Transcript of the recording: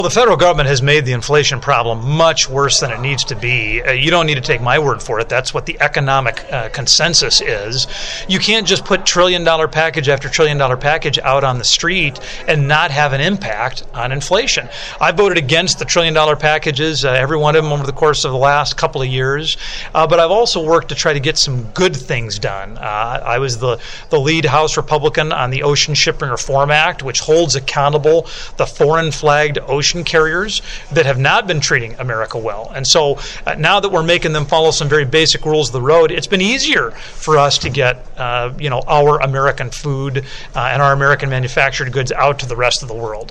The federal government has made the inflation problem much worse than it needs to be. You don't need to take my word for it. That's what the economic consensus is. You can't just put trillion-dollar package after trillion-dollar package out on the street and not have an impact on inflation. I voted against the trillion-dollar packages, every one of them over the course of the last couple of years, but I've also worked to try to get some good things done. I was the lead House Republican on the Ocean Shipping Reform Act, which holds accountable the foreign-flagged ocean carriers that have not been treating America well. And so now that we're making them follow some very basic rules of the road, it's been easier for us to get our American food and our American manufactured goods out to the rest of the world.